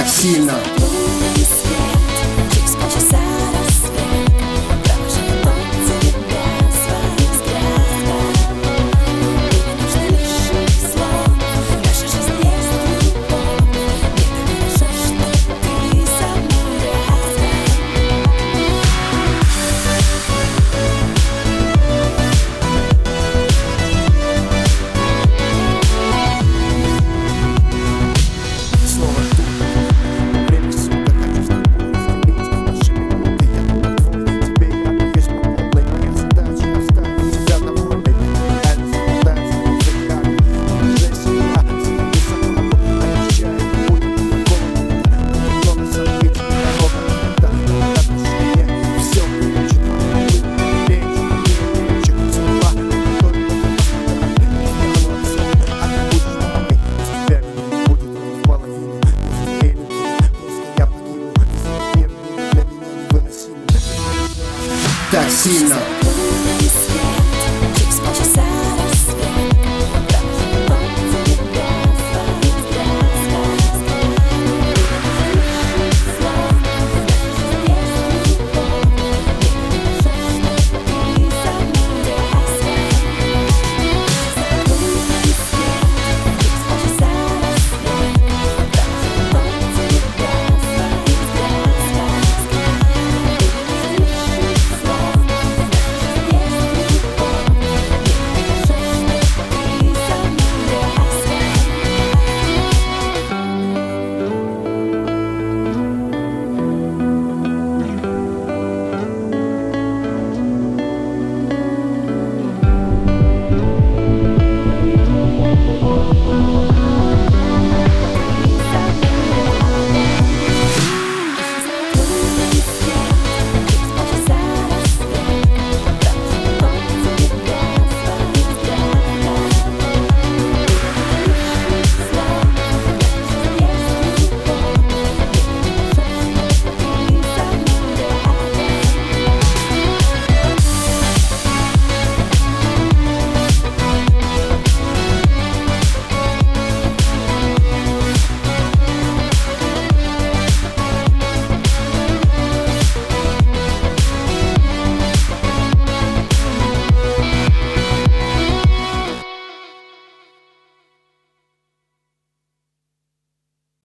так сильно. Лунный свет, через полчаса рассвет, провожает тебя своим взглядом. И не нужно лишних слов, наша жизнь есть любовь. Мне так хорошо, что ты со мной рядом. Снова тут, время суток, хочу с тобой разделить наши минуты. Я твой, тебе я есть по полной. Нет задачи оставить тебя довольной. Это заблуждается, это как жесть. Я не со тобой, обещаю, будет холодно. Много событий, много так отношения. Все будет речь, слова, только так сильно.